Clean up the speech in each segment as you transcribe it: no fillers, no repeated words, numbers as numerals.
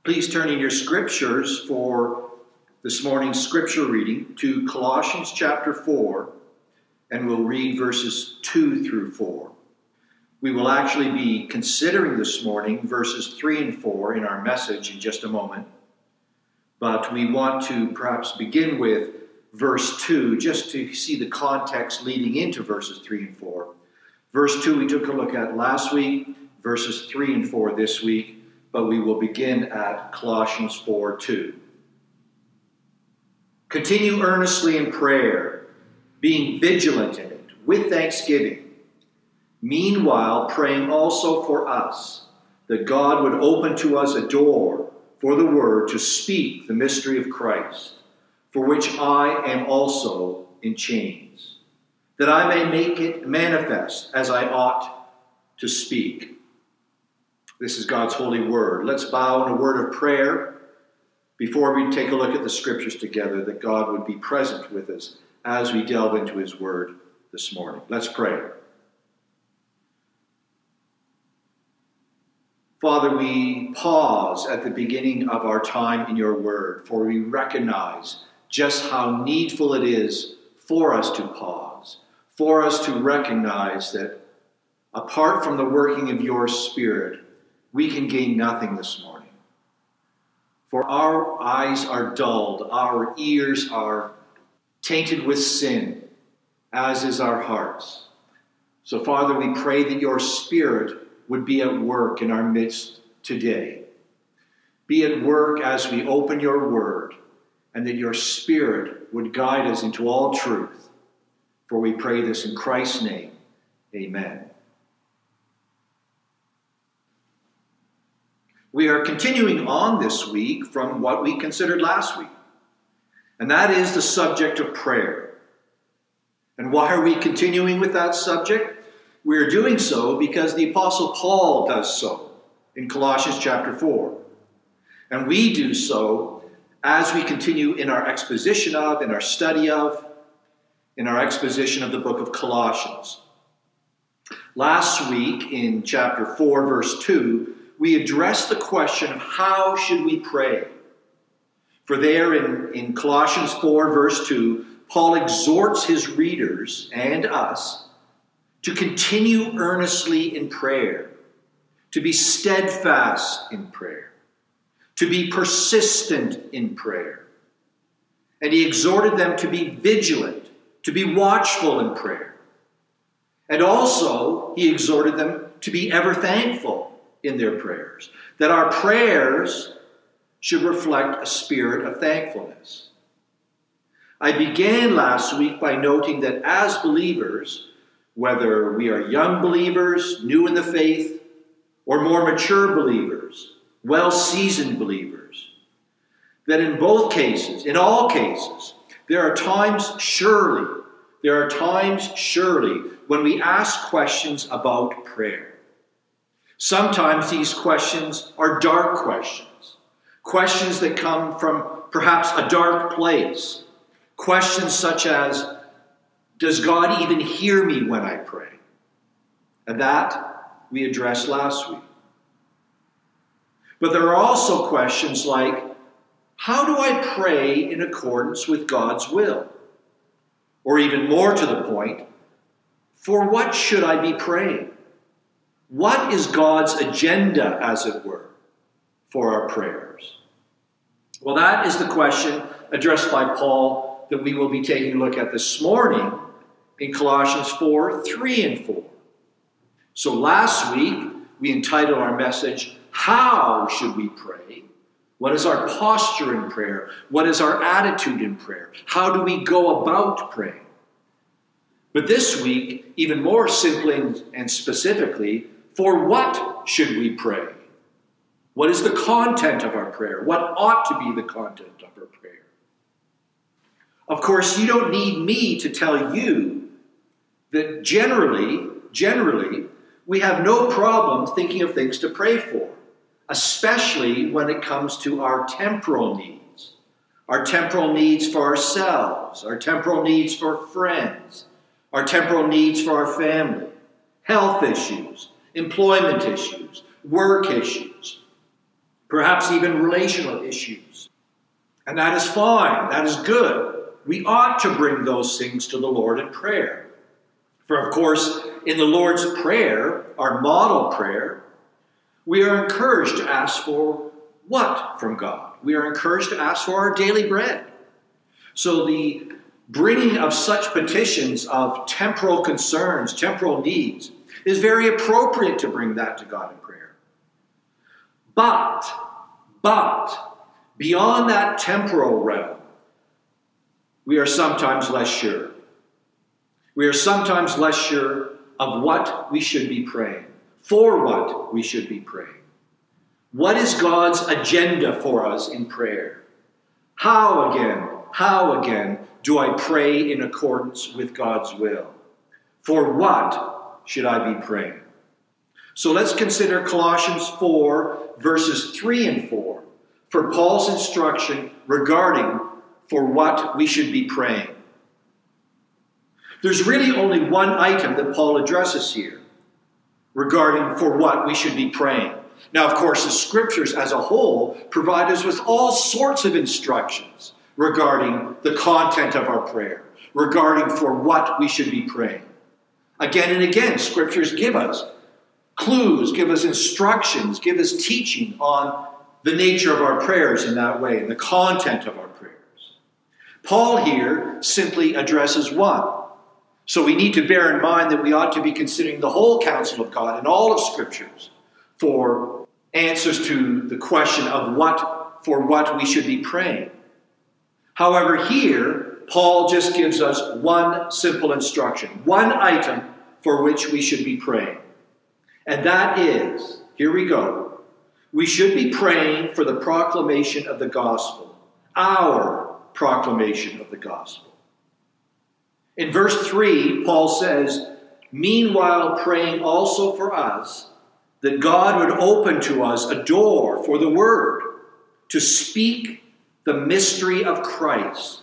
Please turn in your scriptures for this morning's scripture reading to Colossians chapter 4, and we'll read verses 2 through 4. We will actually be considering this morning verses 3 and 4 in our message in just a moment, but we want to perhaps begin with verse 2 just to see the context leading into verses 3 and 4. Verse 2 we took a look at last week, verses 3 and 4 this week, but we will begin at Colossians 4:2. Continue earnestly in prayer, being vigilant in it, with thanksgiving. Meanwhile, praying also for us, that God would open to us a door for the word to speak the mystery of Christ, for which I am also in chains, that I may make it manifest as I ought to speak. This is God's holy word. Let's bow in a word of prayer before we take a look at the scriptures together, that God would be present with us as we delve into his word this morning. Let's pray. Father, we pause at the beginning of our time in your word, for we recognize just how needful it is for us to pause, for us to recognize that apart from the working of your Spirit, we can gain nothing this morning. For our eyes are dulled, our ears are tainted with sin, as is our hearts. So, Father, we pray that your Spirit would be at work in our midst today. Be at work as we open your word, and that your Spirit would guide us into all truth. For we pray this in Christ's name. Amen. We are continuing on this week from what we considered last week, and that is the subject of prayer. And why are we continuing with that subject? We are doing so because the Apostle Paul does so in Colossians chapter 4. And we do so as we continue in our exposition of, in our study of, in our exposition of the book of Colossians. Last week in chapter 4, verse 2, we addressed the question of how should we pray. For there in Colossians 4, verse 2, Paul exhorts his readers and us to continue earnestly in prayer, to be steadfast in prayer, to be persistent in prayer. And he exhorted them to be vigilant, to be watchful in prayer. And also, he exhorted them to be ever thankful in their prayers, that our prayers should reflect a spirit of thankfulness. I began last week by noting that as believers, whether we are young believers, new in the faith, or more mature believers, well-seasoned believers, that in both cases, in all cases, there are times surely when we ask questions about prayer. Sometimes these questions are dark questions, questions that come from perhaps a dark place, questions such as, does God even hear me when I pray? And that we addressed last week. But there are also questions like, how do I pray in accordance with God's will? Or even more to the point, for what should I be praying? What is God's agenda, as it were, for our prayers? Well, that is the question addressed by Paul that we will be taking a look at this morning in Colossians 4, 3 and 4. So last week, we entitled our message, How Should We Pray? What is our posture in prayer? What is our attitude in prayer? How do we go about praying? But this week, even more simply and specifically, for what should we pray? What is the content of our prayer? What ought to be the content of our prayer? Of course, you don't need me to tell you that generally, we have no problem thinking of things to pray for, especially when it comes to our temporal needs. Our temporal needs for ourselves, our temporal needs for friends, our temporal needs for our family, health issues, employment issues, work issues. perhaps even relational issues. And that is fine. That is good. We ought to bring those things to the Lord in prayer. For of course, in the Lord's Prayer, our model prayer, we are encouraged to ask for what from God? We are encouraged to ask for our daily bread. So the bringing of such petitions of temporal concerns, temporal needs, is very appropriate to bring that to God in prayer. But, beyond that temporal realm, we are sometimes less sure. We are sometimes less sure of what we should be praying, for what we should be praying. What is God's agenda for us in prayer? How again do I pray in accordance with God's will? For what should I be praying? So let's consider Colossians 4, verses 3 and 4, for Paul's instruction regarding for what we should be praying. There's really only one item that Paul addresses here regarding for what we should be praying. Now, of course, the scriptures as a whole provide us with all sorts of instructions regarding the content of our prayer, regarding for what we should be praying. Again and again, scriptures give us clues, give us instructions, give us teaching on the nature of our prayers in that way, and the content of our prayers. Paul here simply addresses one. So we need to bear in mind that we ought to be considering the whole counsel of God and all of scriptures for answers to the question of for what we should be praying. However, here, Paul just gives us one simple instruction, one item for which we should be praying. And that is, here we go, we should be praying for the proclamation of the gospel, our proclamation of the gospel. In verse 3, Paul says, meanwhile praying also for us, that God would open to us a door for the word, to speak the mystery of Christ.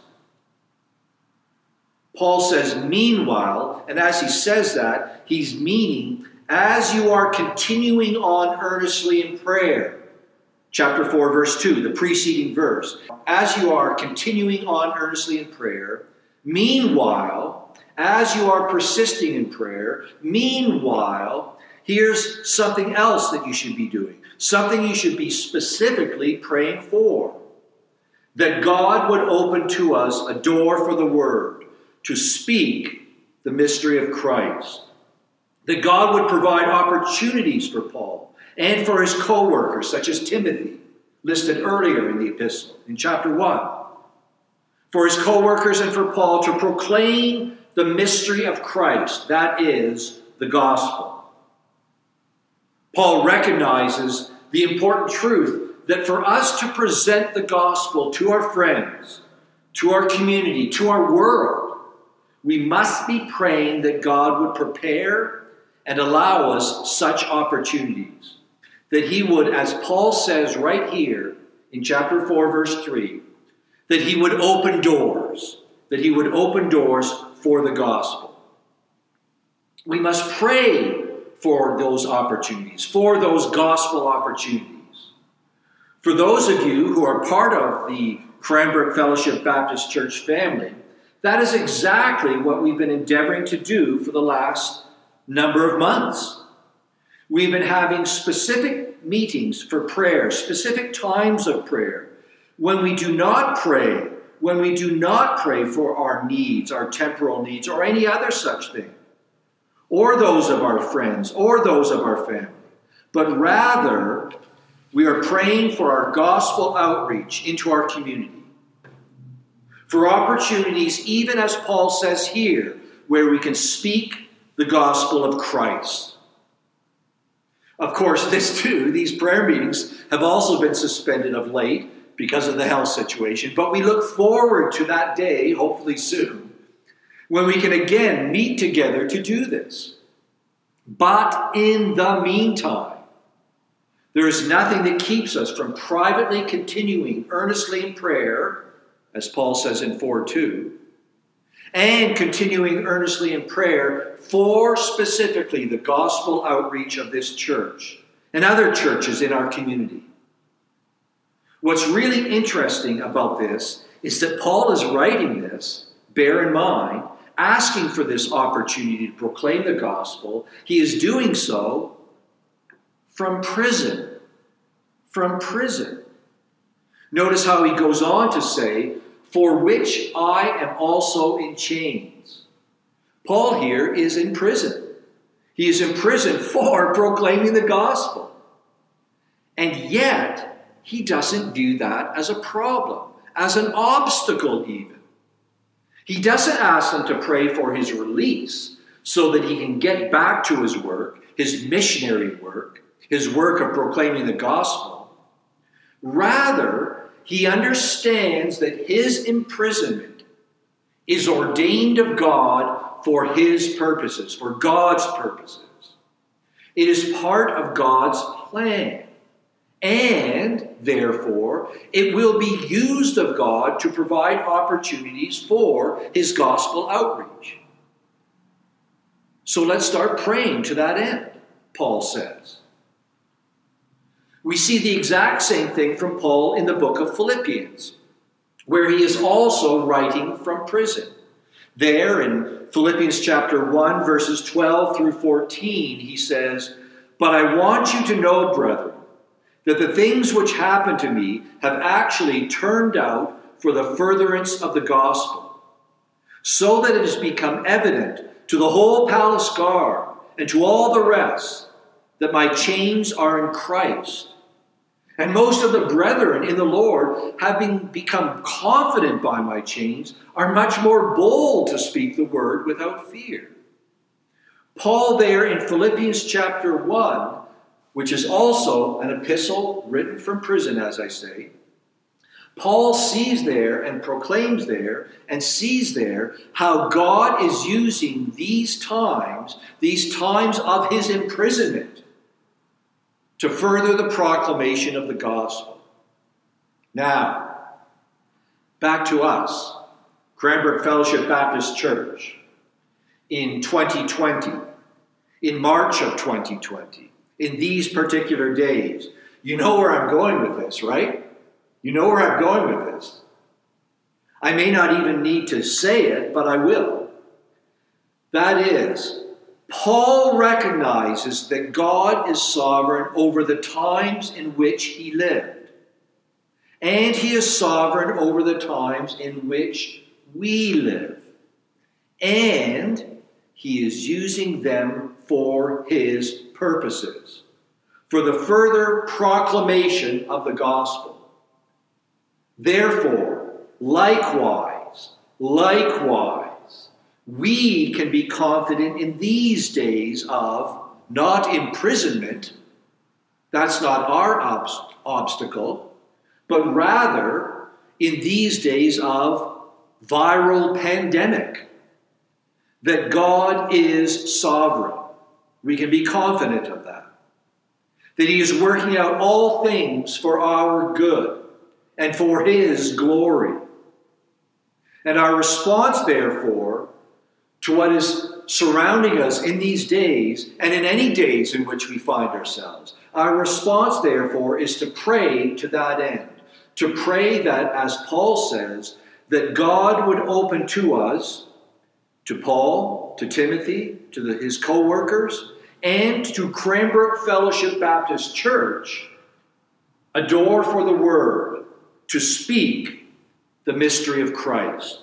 Paul says, meanwhile, and as he says that, he's meaning, as you are continuing on earnestly in prayer. Chapter 4, verse 2, the preceding verse. As you are continuing on earnestly in prayer, meanwhile, as you are persisting in prayer, meanwhile, here's something else that you should be doing. Something you should be specifically praying for. That God would open to us a door for the word to speak the mystery of Christ. That God would provide opportunities for Paul and for his co-workers, such as Timothy, listed earlier in the epistle, in chapter 1. For his co-workers and for Paul to proclaim the mystery of Christ, that is, the gospel. Paul recognizes the important truth that for us to present the gospel to our friends, to our community, to our world, we must be praying that God would prepare and allow us such opportunities. That he would, as Paul says right here in chapter 4, verse 3, that he would open doors. That he would open doors for the gospel. We must pray for those opportunities, for those gospel opportunities. For those of you who are part of the Cranbrook Fellowship Baptist Church family, that is exactly what we've been endeavoring to do for the last number of months. We've been having specific meetings for prayer, specific times of prayer, when we do not pray for our needs, our temporal needs, or any other such thing, or those of our friends, or those of our family, but rather we are praying for our gospel outreach into our community. For opportunities, even as Paul says here, where we can speak the gospel of Christ. Of course, these prayer meetings have also been suspended of late because of the health situation. But we look forward to that day, hopefully soon, when we can again meet together to do this. But in the meantime, there is nothing that keeps us from privately continuing earnestly in prayer, as Paul says in 4:2, and continuing earnestly in prayer for specifically the gospel outreach of this church and other churches in our community. What's really interesting about this is that Paul is writing this, bear in mind, asking for this opportunity to proclaim the gospel. He is doing so from prison. From prison. Notice how he goes on to say, for which I am also in chains. Paul here is in prison. He is in prison for proclaiming the gospel. And yet, he doesn't view that as a problem, as an obstacle even. He doesn't ask them to pray for his release so that he can get back to his work, his missionary work, his work of proclaiming the gospel. Rather, he understands that his imprisonment is ordained of God for his purposes, for God's purposes. It is part of God's plan. And, therefore, it will be used of God to provide opportunities for his gospel outreach. So let's start praying to that end, Paul says. We see the exact same thing from Paul in the book of Philippians, where he is also writing from prison. There in Philippians chapter 1, verses 12 through 14, he says, "But I want you to know, brethren, that the things which happened to me have actually turned out for the furtherance of the gospel, so that it has become evident to the whole palace guard and to all the rest that my chains are in Christ. And most of the brethren in the Lord, having become confident by my chains, are much more bold to speak the word without fear." Paul there in Philippians chapter 1, which is also an epistle written from prison, as I say, Paul sees there and proclaims there and sees there how God is using these times of his imprisonment, to further the proclamation of the gospel. Now, back to us, Cranbrook Fellowship Baptist Church, in 2020, in March of 2020, in these particular days. You know where I'm going with this, right? You know where I'm going with this. I may not even need to say it, but I will. That is, Paul recognizes that God is sovereign over the times in which he lived. And he is sovereign over the times in which we live. And he is using them for his purposes, for the further proclamation of the gospel. Therefore, likewise, we can be confident in these days of not imprisonment, that's not our obstacle, but rather in these days of viral pandemic, that God is sovereign. We can be confident of that. That he is working out all things for our good and for his glory. And our response, therefore, to what is surrounding us in these days and in any days in which we find ourselves, our response, therefore, is to pray to that end. To pray that, as Paul says, that God would open to us, to Paul, to Timothy, to his co-workers, and to Cranbrook Fellowship Baptist Church, a door for the word to speak the mystery of Christ.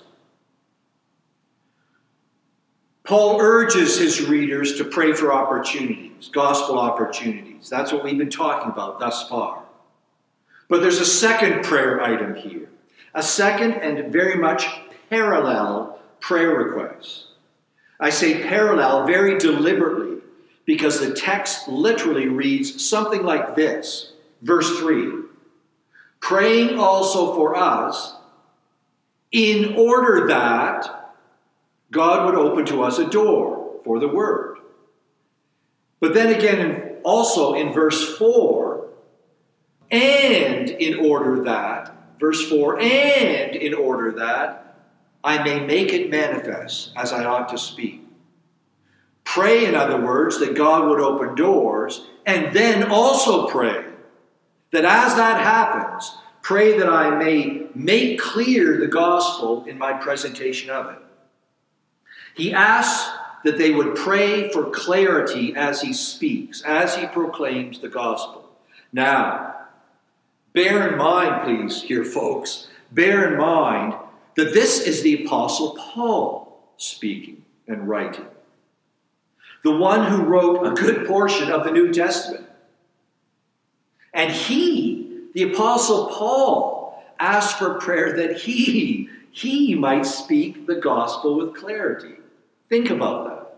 Paul urges his readers to pray for opportunities, gospel opportunities. That's what we've been talking about thus far. But there's a second prayer item here, a second and very much parallel prayer request. I say parallel very deliberately because the text literally reads something like this. Verse 3, praying also for us in order that God would open to us a door for the word. But then again, also in verse 4, and in order that, verse 4, and in order that I may make it manifest as I ought to speak. Pray, in other words, that God would open doors, and then also pray that as that happens, Pray that I may make clear the gospel in my presentation of it. He asks that they would pray for clarity as he speaks, as he proclaims the gospel. Now, bear in mind, please, here, folks, bear in mind that this is the Apostle Paul speaking and writing. The one who wrote a good portion of the New Testament. And he, the Apostle Paul, asked for prayer that he might speak the gospel with clarity. Think about that.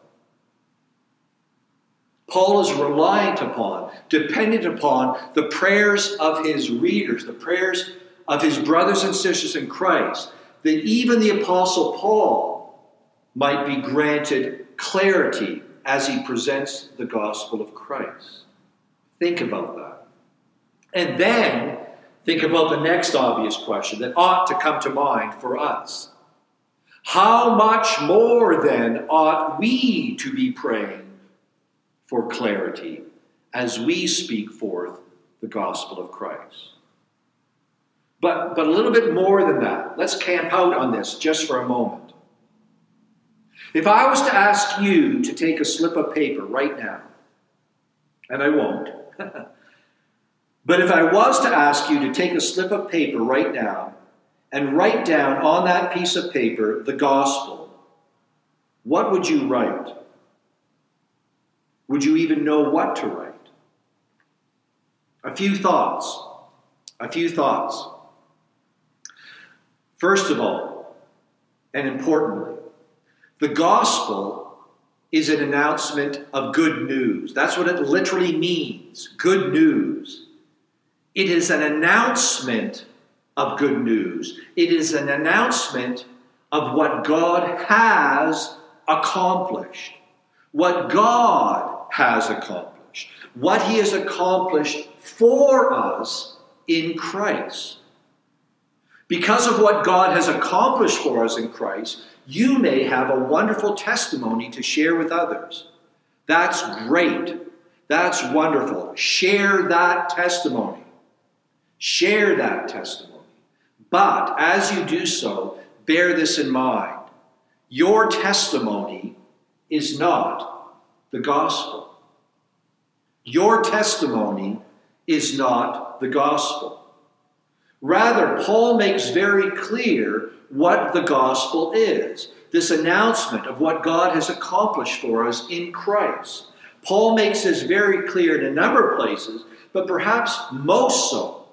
Paul is reliant upon, dependent upon the prayers of his readers, the prayers of his brothers and sisters in Christ, that even the Apostle Paul might be granted clarity as he presents the gospel of Christ. Think about that. And then think about the next obvious question that ought to come to mind for us. How much more then ought we to be praying for clarity as we speak forth the gospel of Christ? But a little bit more than that. Let's camp out on this just for a moment. If I was to ask you to take a slip of paper right now, and I won't, but if I was to ask you to take a slip of paper right now and write down on that piece of paper the gospel, what would you write? Would you even know what to write? A few thoughts. First of all, and importantly, the gospel is an announcement of good news. That's what it literally means, good news. It is an announcement of good news. It is an announcement of what God has accomplished. What God has accomplished. What he has accomplished for us in Christ. Because of what God has accomplished for us in Christ, you may have a wonderful testimony to share with others. That's great. That's wonderful. Share that testimony. Share that testimony. But as you do so, bear this in mind. Your testimony is not the gospel. Your testimony is not the gospel. Rather, Paul makes very clear what the gospel is. This announcement of what God has accomplished for us in Christ. Paul makes this very clear in a number of places, but perhaps most so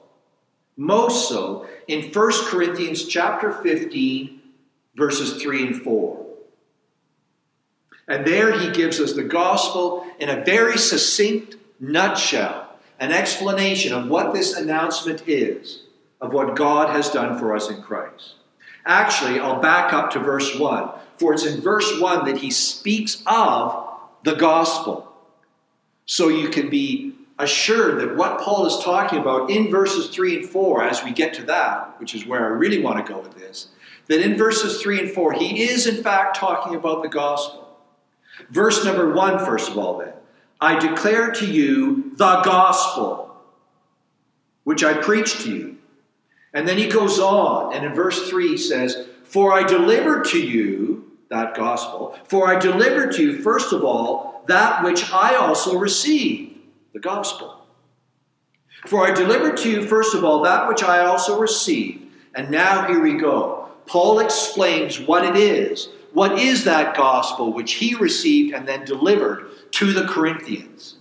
in 1 Corinthians chapter 15, verses 3 and 4. And there he gives us the gospel in a very succinct nutshell, an explanation of what this announcement is, of what God has done for us in Christ. Actually, I'll back up to verse 1, for it's in verse 1 that he speaks of the gospel. So you can be assured that what Paul is talking about in verses 3 and 4, as we get to that, which is where I really want to go with this, that in verses 3 and 4, he is in fact talking about the gospel. Verse number 1, first of all then. I declare to you the gospel, which I preached to you. And then he goes on, and in verse 3 he says, for I delivered to you, that gospel, for I delivered to you, first of all, that which I also received, the gospel. For I delivered to you, first of all, that which I also received. And now here we go. Paul explains what it is. What is that gospel which he received and then delivered to the Corinthians?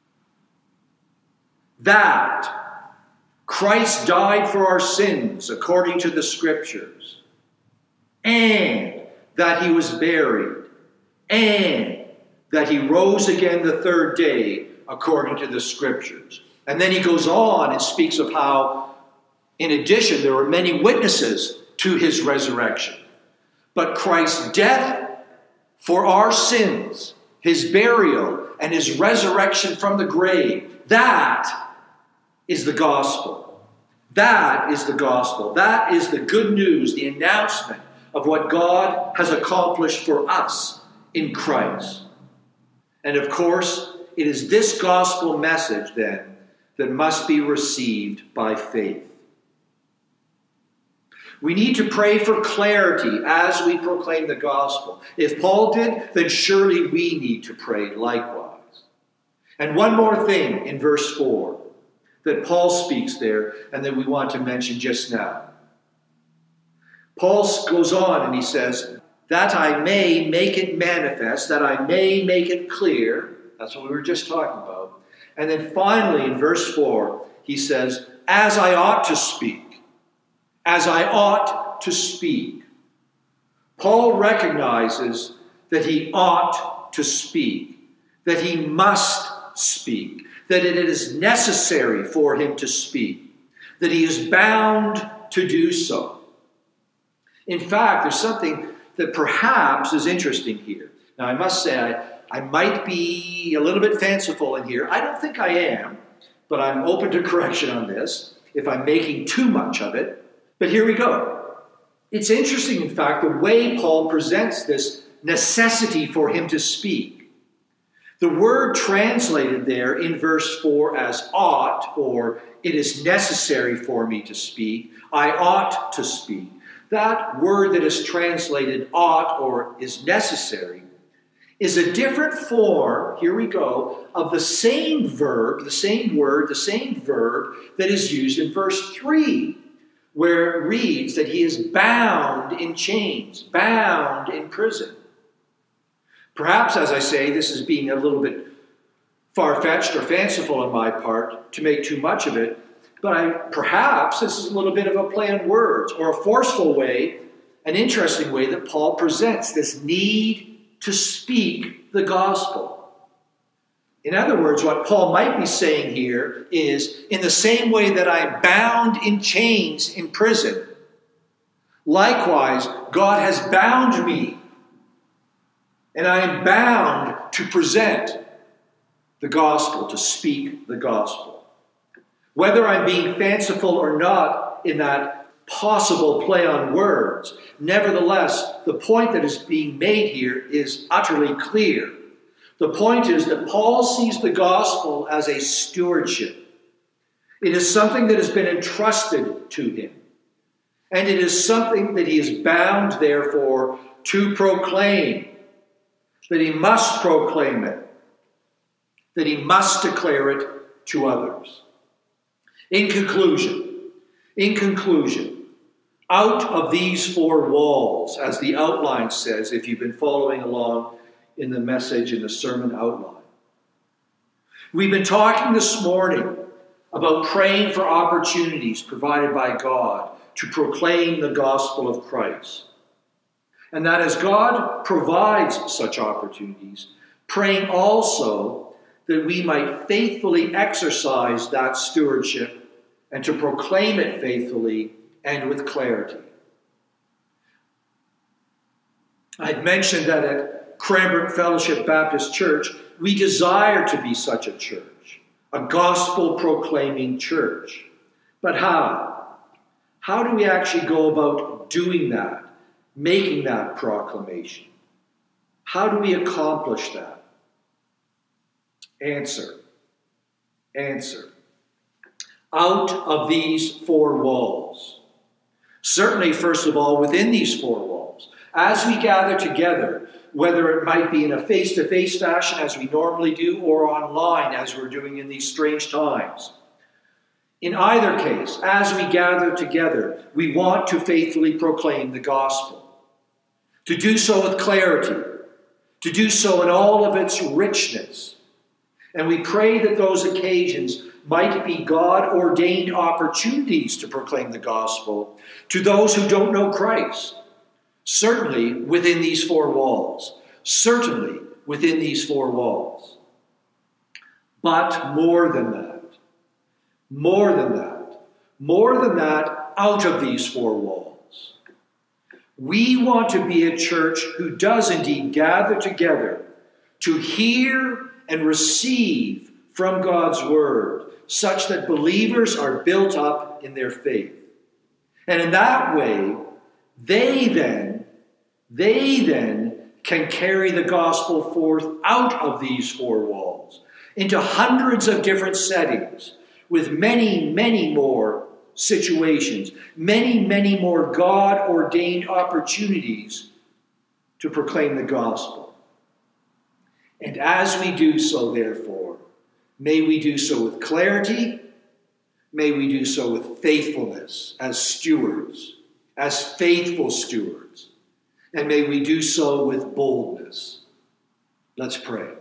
That Christ died for our sins according to the Scriptures, and that he was buried, and that he rose again the third day according to the Scriptures. And then he goes on and speaks of how, in addition, there were many witnesses to his resurrection. But Christ's death for our sins, his burial, and his resurrection from the grave, that is the gospel. That is the gospel. That is the good news, the announcement of what God has accomplished for us in Christ. And of course, it is this gospel message then that must be received by faith. We need to pray for clarity as we proclaim the gospel. If Paul did, then surely we need to pray likewise. And one more thing in verse 4 that Paul speaks there and that we want to mention just now. Paul goes on and he says, that I may make it manifest, that I may make it clear. That's what we were just talking about. And then finally in verse 4, he says, as I ought to speak. As I ought to speak. Paul recognizes that he ought to speak, that he must speak, that it is necessary for him to speak, that he is bound to do so. In fact, there's something that perhaps is interesting here. Now, I must say, I might be a little bit fanciful in here. I don't think I am, but I'm open to correction on this if I'm making too much of it. But here we go. It's interesting, in fact, the way Paul presents this necessity for him to speak. The word translated there in verse 4 as ought, or it is necessary for me to speak, I ought to speak. That word that is translated ought or is necessary is a different form, here we go, of the same verb, the same word, the same verb that is used in verse 3. Where it reads that he is bound in chains, bound in prison. Perhaps, as I say, this is being a little bit far-fetched or fanciful on my part to make too much of it, but perhaps this is a little bit of a play on words or a forceful way, an interesting way that Paul presents this need to speak the gospel. In other words, what Paul might be saying here is, in the same way that I am bound in chains in prison, likewise, God has bound me, and I am bound to present the gospel, to speak the gospel. Whether I'm being fanciful or not in that possible play on words, nevertheless, the point that is being made here is utterly clear. The point is that Paul sees the gospel as a stewardship. It is something that has been entrusted to him. And it is something that he is bound, therefore, to proclaim. That he must proclaim it. That he must declare it to others. In conclusion, out of these four walls, as the outline says, if you've been following along in the message in the sermon outline. We've been talking this morning about praying for opportunities provided by God to proclaim the gospel of Christ. And that as God provides such opportunities, praying also that we might faithfully exercise that stewardship and to proclaim it faithfully and with clarity. I'd mentioned that at Cranbrook Fellowship Baptist Church, we desire to be such a church, a gospel-proclaiming church. But how? How do we actually go about doing that, making that proclamation? How do we accomplish that? Answer. Out of these four walls. Certainly, first of all, within these four walls. As we gather together, whether it might be in a face-to-face fashion as we normally do or online as we're doing in these strange times. In either case, as we gather together, we want to faithfully proclaim the gospel. To do so with clarity. To do so in all of its richness. And we pray that those occasions might be God-ordained opportunities to proclaim the gospel to those who don't know Christ. Certainly within these four walls. Certainly within these four walls. But more than that, out of these four walls. We want to be a church who does indeed gather together to hear and receive from God's word, such that believers are built up in their faith. And in that way, they then can carry the gospel forth out of these four walls into hundreds of different settings with many, many more situations, many, many more God-ordained opportunities to proclaim the gospel. And as we do so, therefore, may we do so with clarity, may we do so with faithfulness as stewards, as faithful stewards, and may we do so with boldness. Let's pray.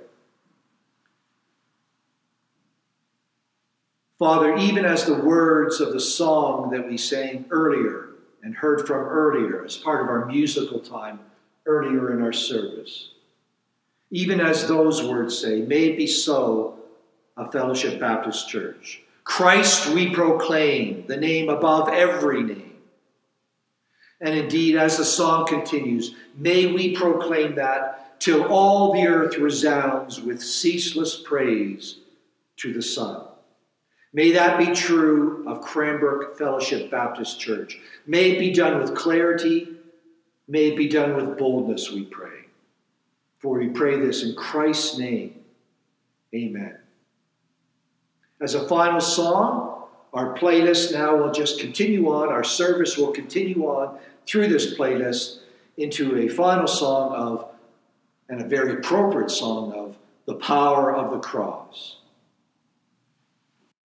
Father, even as the words of the song that we sang earlier and heard from earlier as part of our musical time earlier in our service, even as those words say, may it be so of Fellowship Baptist Church. Christ we proclaim, the name above every name. And indeed, as the song continues, may we proclaim that till all the earth resounds with ceaseless praise to the Son. May that be true of Cranbrook Fellowship Baptist Church. May it be done with clarity. May it be done with boldness, we pray. For we pray this in Christ's name. Amen. As a final song, our playlist now will just continue on. Our service will continue on through this playlist into a final song of, and a very appropriate song of, the power of the cross.